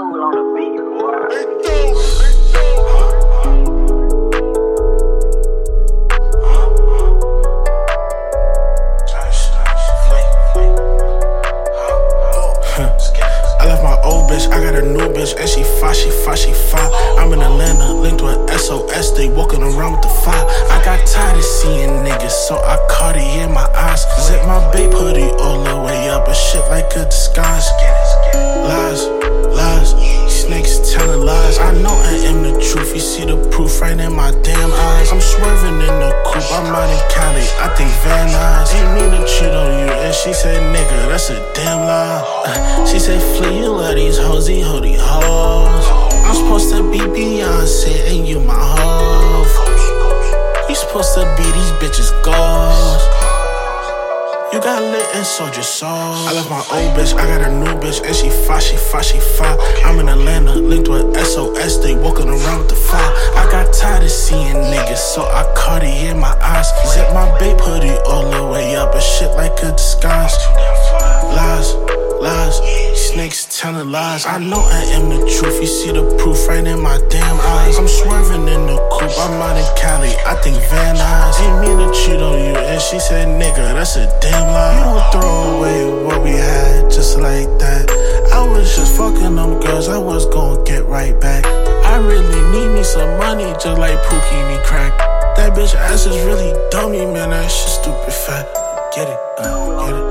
Cool on the beat, boy. I left my old bitch, I got a new bitch, and she fine. I'm in Atlanta, linked with SOS, they walking around with the fire. I got tired of seeing niggas, so I Cartier my eyes. Zip my babe hoodie all the way up, and shit like a disguise. Lies, snakes telling lies. I know I am the truth, you see the proof right in my damn eyes. I'm swerving in the coupe, I'm out in Cali, I think Van Nuys. Ain't mean to cheat on you, and she said nigga, that's a damn lie. She said flee, you love these hosey hoes. I'm supposed to be Beyonce and you my hoe. You supposed to be these bitches goals. You got lit and sold your soul. I left my old bitch, I got a new bitch, and she fine. I'm in Atlanta, linked with SOS, they walking around with the fire. I got tired of seeing niggas, so I Cartier my eyes. Zip my babe hoodie all the way up, and shit like a disguise. Lies, snakes telling lies. I know I am the truth, you see the proof right in my damn eyes. I'm swerving in the coupe, I'm out in Cali, I think Van Nuys. Ain't mean to cheat on you, and she said nigga, that's a damn lie. You don't throw away what we had just like that. I was just fucking them girls, I was gon' get right back. I really need me some money, just like Pookie need crack. That bitch ass is really dummy, man, that shit stupid fat. Get it.